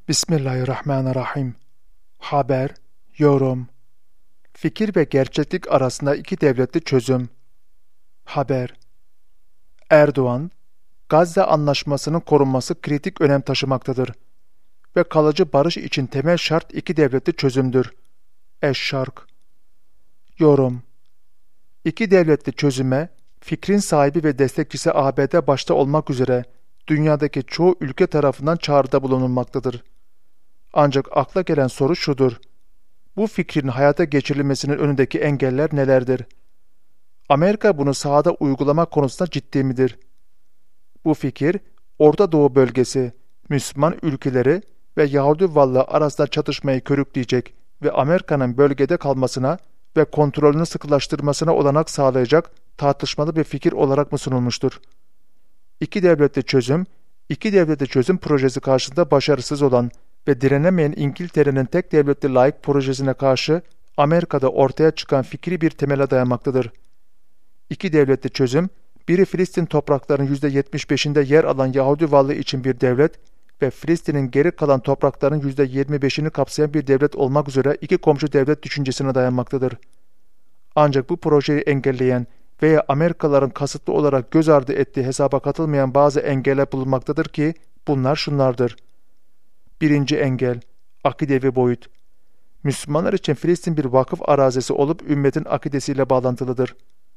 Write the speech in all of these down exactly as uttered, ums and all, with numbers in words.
Bismillahirrahmanirrahim. Haber, yorum, fikir ve gerçeklik arasında iki devletli çözüm. Haber. Erdoğan, Gazze Anlaşması'nın korunması kritik önem taşımaktadır ve kalıcı barış için temel şart iki devletli çözümdür. Eş-Şark. Yorum. İki devletli çözüme, fikrin sahibi ve destekçisi A B D başta olmak üzere dünyadaki çoğu ülke tarafından çağrıda bulunulmaktadır. Ancak akla gelen soru şudur: bu fikrin hayata geçirilmesinin önündeki engeller nelerdir? Amerika bunu sahada uygulama konusunda ciddi midir? Bu fikir, Orta Doğu bölgesi, Müslüman ülkeleri ve Yahudi varlığı arasında çatışmayı körükleyecek ve Amerika'nın bölgede kalmasına ve kontrolünü sıkılaştırmasına olanak sağlayacak tartışmalı bir fikir olarak mı sunulmuştur? İki devletli çözüm, iki devletli çözüm projesi karşısında başarısız olan ve direnemeyen İngiltere'nin tek devletli laik projesine karşı Amerika'da ortaya çıkan fikri bir temele dayanmaktadır. İki devletli çözüm, biri Filistin topraklarının yüzde yetmiş beşinde yer alan Yahudi varlığı için bir devlet ve Filistin'in geri kalan topraklarının yüzde yirmi beşini kapsayan bir devlet olmak üzere iki komşu devlet düşüncesine dayanmaktadır. Ancak bu projeyi engelleyen veya Amerikalıların kasıtlı olarak göz ardı ettiği hesaba katılmayan bazı engeller bulunmaktadır ki bunlar şunlardır. Birinci engel, akidevi boyut. Müslümanlar için Filistin bir vakıf arazisi olup ümmetin akidesiyle bağlantılıdır.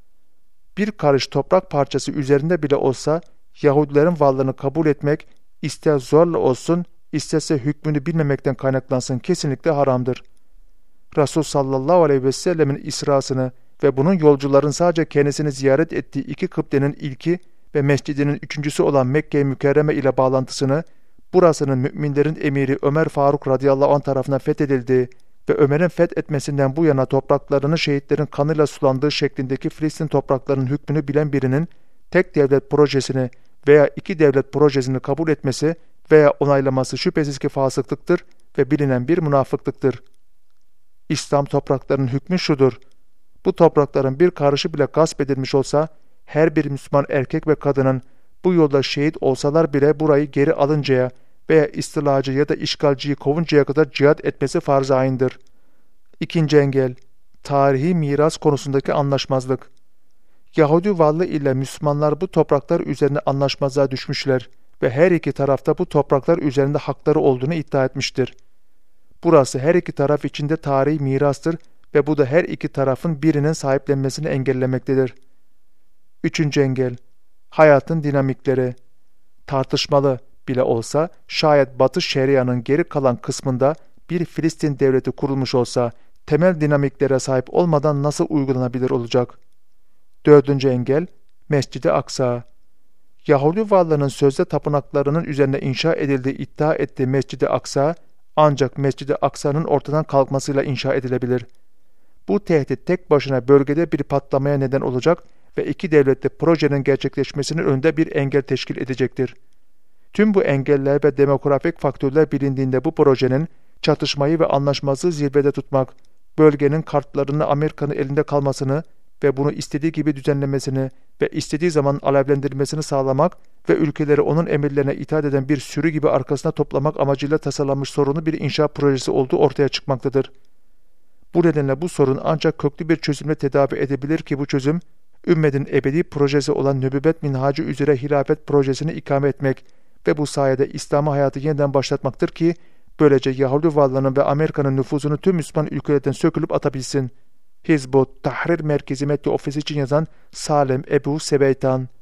Bir karış toprak parçası üzerinde bile olsa Yahudilerin varlığını kabul etmek, ister zorla olsun, isterse hükmünü bilmemekten kaynaklansın kesinlikle haramdır. Resul sallallahu aleyhi ve sellemin İsrasını ve bunun yolcuların sadece kendisini ziyaret ettiği iki kıblenin ilki ve mescidinin üçüncüsü olan Mekke-i Mükerreme ile bağlantısını, burasının müminlerin emiri Ömer Faruk radıyallahu anh tarafından fethedildiği ve Ömer'in fethetmesinden bu yana topraklarını şehitlerin kanıyla sulandığı şeklindeki Filistin topraklarının hükmünü bilen birinin tek devlet projesini veya iki devlet projesini kabul etmesi veya onaylaması şüphesiz ki fasıklıktır ve bilinen bir münafıklıktır. İslam topraklarının hükmü şudur: bu toprakların bir karışı bile gasp edilmiş olsa, her bir Müslüman erkek ve kadının bu yolda şehit olsalar bile burayı geri alıncaya veya istilacı ya da işgalciyi kovuncaya kadar cihat etmesi farz-ı ayındır. İkinci engel, tarihi miras konusundaki anlaşmazlık. Yahudi varlığı ile Müslümanlar bu topraklar üzerine anlaşmazlığa düşmüşler ve her iki tarafta bu topraklar üzerinde hakları olduğunu iddia etmiştir. Burası her iki taraf içinde tarihi mirastır ve bu da her iki tarafın birinin sahiplenmesini engellemektedir. Üçüncü engel, hayatın dinamikleri. Tartışmalı bile olsa şayet Batı Şeria'nın geri kalan kısmında bir Filistin devleti kurulmuş olsa temel dinamiklere sahip olmadan nasıl uygulanabilir olacak? Dördüncü engel, Mescid-i Aksa. Yahudi varlığının sözde tapınaklarının üzerine inşa edildiği iddia ettiği Mescid-i Aksa ancak Mescid-i Aksa'nın ortadan kalkmasıyla inşa edilebilir. Bu tehdit tek başına bölgede bir patlamaya neden olacak ve iki devletli projenin gerçekleşmesinin önünde bir engel teşkil edecektir. Tüm bu engeller ve demografik faktörler bilindiğinde bu projenin çatışmayı ve anlaşmazlığı zirvede tutmak, bölgenin kartlarını Amerika'nın elinde kalmasını ve bunu istediği gibi düzenlemesini ve istediği zaman alevlendirmesini sağlamak ve ülkeleri onun emirlerine itaat eden bir sürü gibi arkasına toplamak amacıyla tasarlanmış sorunu bir inşa projesi olduğu ortaya çıkmaktadır. Bu nedenle bu sorun ancak köklü bir çözümle tedavi edebilir ki bu çözüm, ümmetin ebedi projesi olan nübüvvet minhacı üzere hilafet projesini ikame etmek ve bu sayede İslam'ı hayatı yeniden başlatmaktır ki böylece Yahudi varlığının ve Amerika'nın nüfuzunu tüm Müslüman ülkelerden sökülüp atabilsin. Hizbut Tahrir Merkezi Medya Ofisi için yazan Salem Ebu Sebeytan.